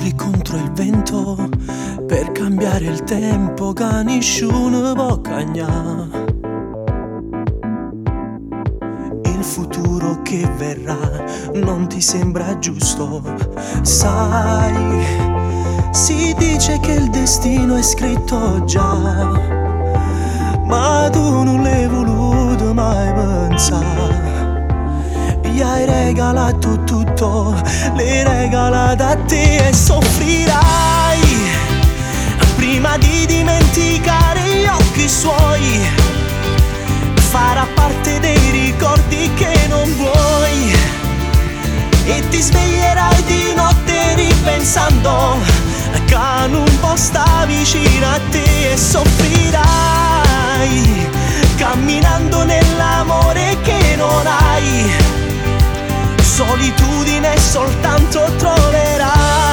corri contro il vento per cambiare il tempo che nessuno può cagnare. Il futuro che verrà non ti sembra giusto, sai, si dice che il destino è scritto già, ma tu non l'hai voluto mai pensare. Gli hai regalato tutto, l'hai regalato a te e soffrirai prima di dimenticare gli occhi suoi. Farà parte dei ricordi che non vuoi e ti sveglierai di notte ripensando che non può stare vicino a te e soffrirai camminando nell'amore che non hai. Solitudine soltanto troverai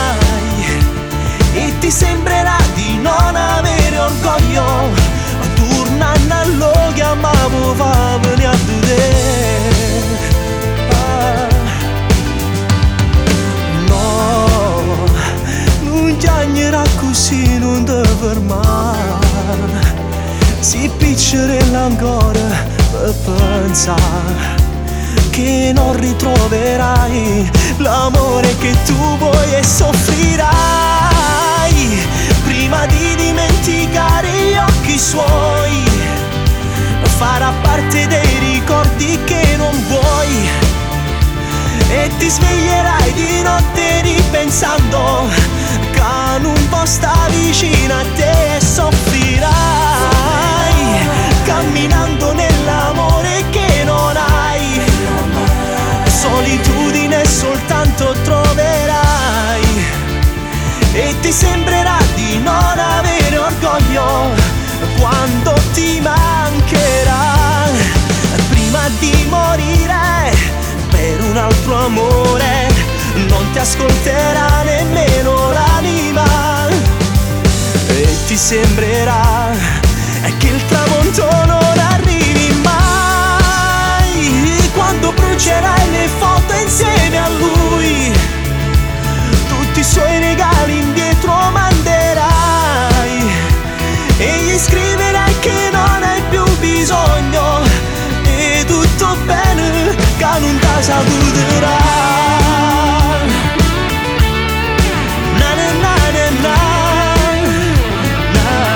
e ti sembrerà di non avere orgoglio. Tornando a lo chiamavo fammi a vedere. No, non chiagnerà così, non ti fermare. Si piccerella ancora per pensare che non ritroverai l'amore che tu vuoi e soffrirai prima di dimenticare gli occhi suoi. Farà parte dei ricordi che non vuoi e ti sveglierai di notte ripensando che non può stare vicino a te e soffrirai camminando nell'amore che non hai. Solitudine soltanto troverai e ti sembrerà di non avere orgoglio quando ti mancherà. Prima di morire per un altro amore non ti ascolterà nemmeno l'anima e ti sembrerà che il tramonto non arrivi mai. Quando brucerai le foto insieme a lui, tutti i suoi regali indietro manderai e gli scriverai che non hai più bisogno e tutto bene che non ti saluterà. Na na na na na, na.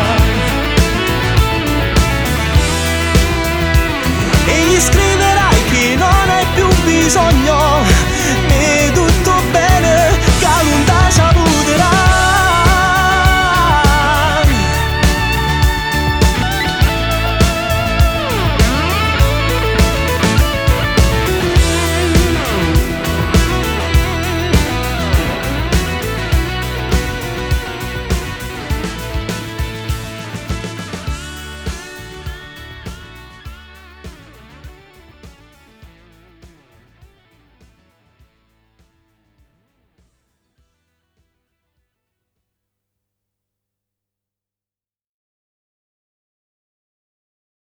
E gli scriverai che non hai più bisogno